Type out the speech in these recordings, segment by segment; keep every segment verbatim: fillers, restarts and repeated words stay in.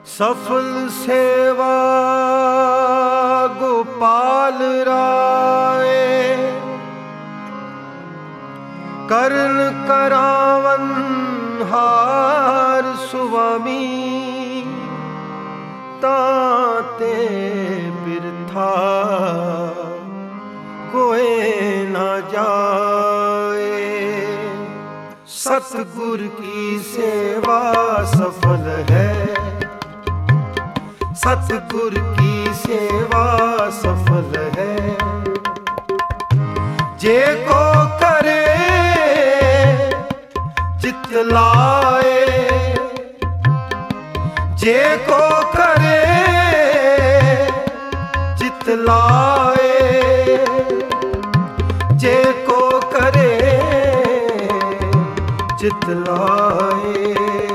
सफल सेवा गोपाल राय, कर्ण करावन हार सुवामी, ताते बिरथा कोई न जाए। सतगुर की सेवा सफल है, सतगुर की सेवा सफल है। जे को करे चित लाए, जे को करे चित लाए, जे को करे चित लाए।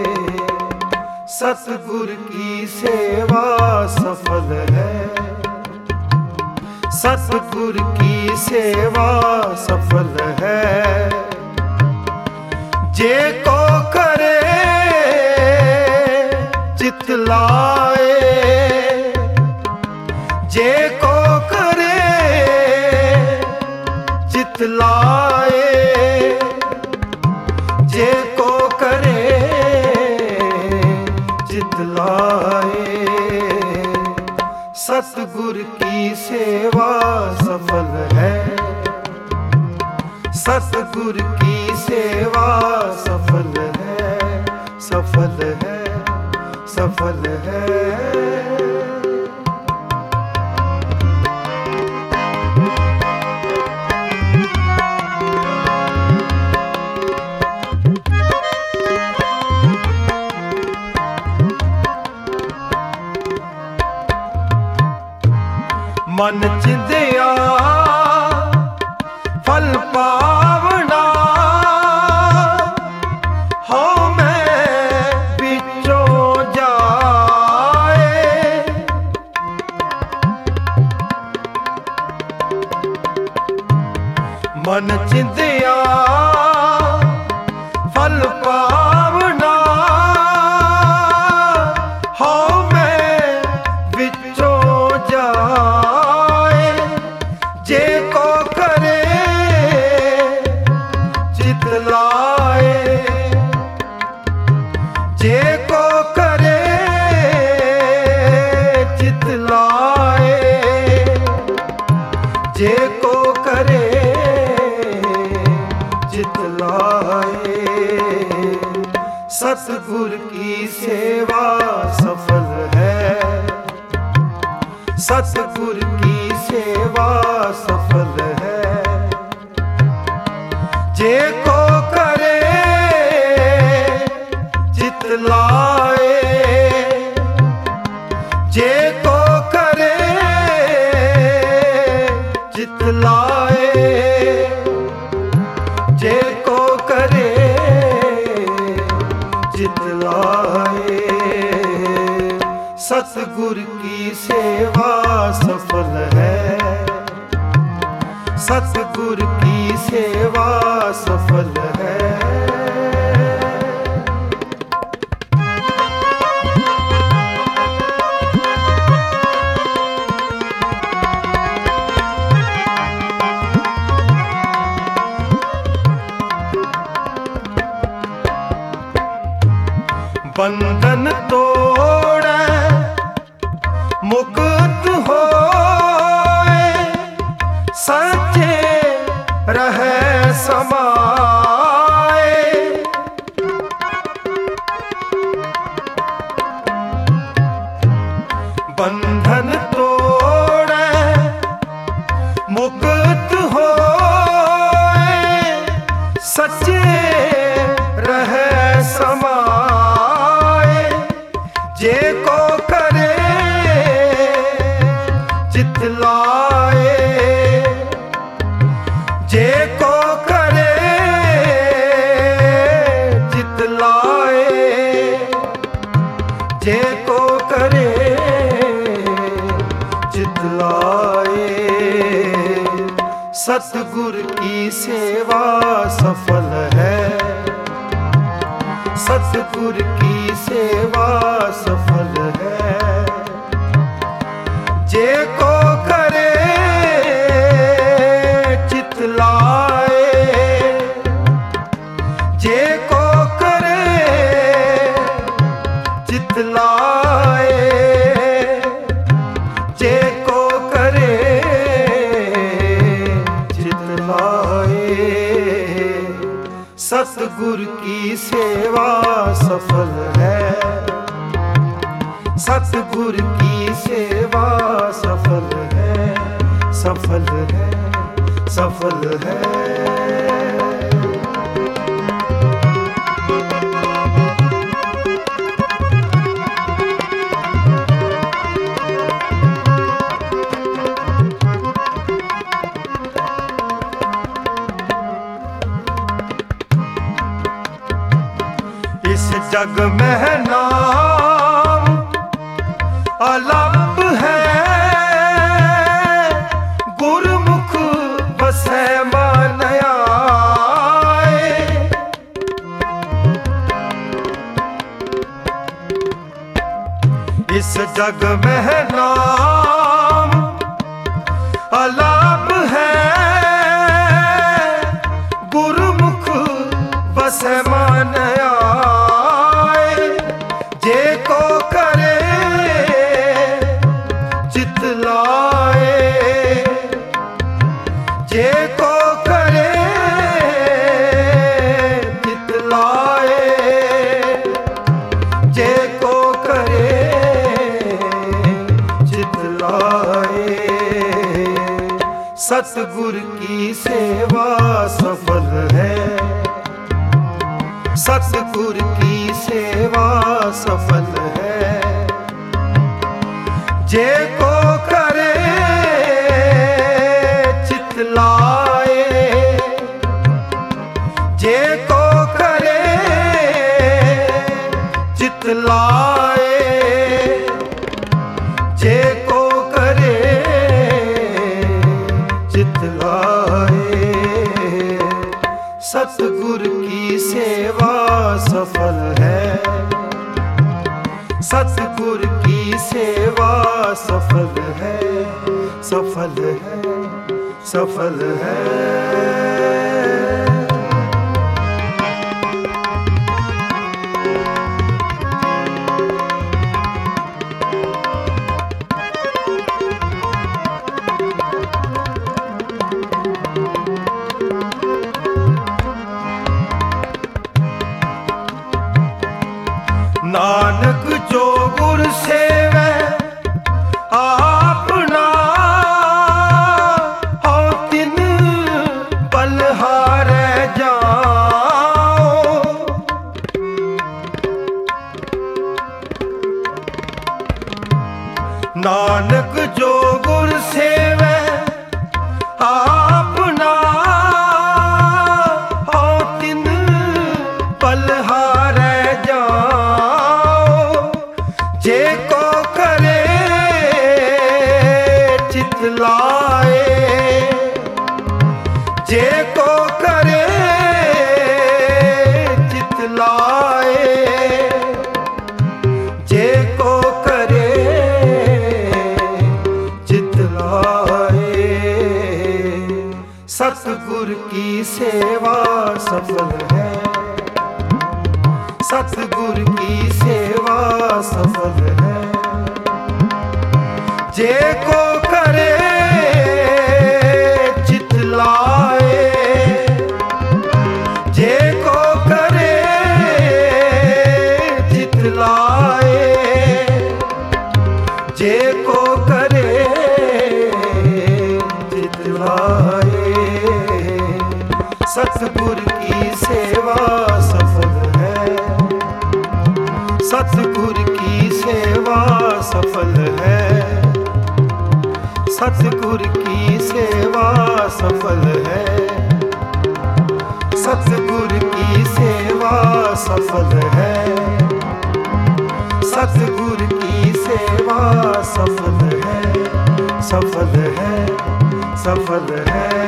सतगुर की सेवा सफल है, सतगुर की सेवा सफल है। जे को करे चित लाए, जे को करे चित लाए, जे को करे चित लाए। सतगुर की सेवा सफल है, सतगुर की सेवा सफल है, सफल है, सफल है। मन चिंदिया फल पावना, हो मैं बिचों जाए। मन चिंदिया फल पावना, हो मैं बिचों जाए। जे को करे चित लाए, जे को करे चित लाए, जे को करे चित लाए। सतगुर की सेवा सफल है, सतगुर की सेवा सफल है। जे को करे चित लाए, जे को करे चित लाए, जे को करे चित लाए। सतगुर की सेवा सफल है, सतगुर की सेवा सफल है। बंधन तोड़े मुक्त होए, सच्चे रहे समाए। बंधन तोड़े मुक्त होए, सच्चे रहे समाए। जे को करे चित लाए, जे को करे चित लाए, जे को करे चित लाए। सतगुर की सेवा सफल है, सतगुर की सेवा सफल है। जितलाए, जे को करे जितलाए। सतगुर की सेवा सफल है, सतगुर की सेवा सफल है, सफल है, सफल है। इस जग में नाम अलप है, गुरमुख बसै मन आए। इस जग में नाम अलप है, गुरमुख बसै मन आए। जे को करे जितलाए, जे को करे जितलाए, जे को करे जितलाए। सतगुर की सेवा सफल है, सतगुर की सेवा सफल है। जे को करे जितलाए, जे को करे जितलाए, जे को करे जितलाए। सतगुर की सेवा सफल है, सतगुर की सेवा सफल है, सफल है, सफल है। नानक जो गुर सेवै आपना, हो तिन बलहारै जाओ। नानक जो गुर सेवै आपना, हो तिन बलहारै जाओ। जे को करे जितलाए, जे को करे जितलाए, जे को करे जितलाए। सतगुर की सेवा सफल है, सतगुर की सेवा सफल है। जे को करे जितलाए, जे को करे जितलाए, जे को करे जितलाए। सतगुर की सेवा सफल है, सतगुर की सेवा सफल है, सतगुर की सेवा सफल है, सतगुर की सेवा सफल है, सतगुर की सेवा सफल है, सफल है, सफल है।